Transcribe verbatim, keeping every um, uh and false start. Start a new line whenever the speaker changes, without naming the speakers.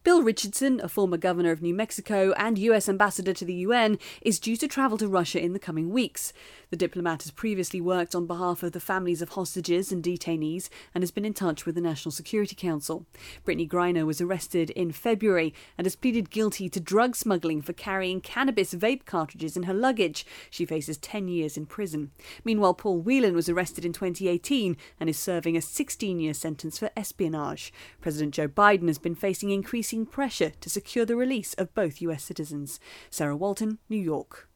Bill Richardson, a former governor of New Mexico and U S ambassador to the U N, is due to travel to Russia in the coming weeks. The diplomat has previously worked on behalf of the families of hostages and detainees and has been in touch with the National Security Council. Brittany Griner was arrested in February and has pleaded guilty to drug smuggling for carrying cannabis vape cartridges in her luggage. She faces ten years in prison. Meanwhile, Paul Whelan was arrested in twenty eighteen and is serving a sixteen-year sentence for espionage. President Joe Biden has been facing increasing pressure to secure the release of both U S citizens. Sarah Walton, New York.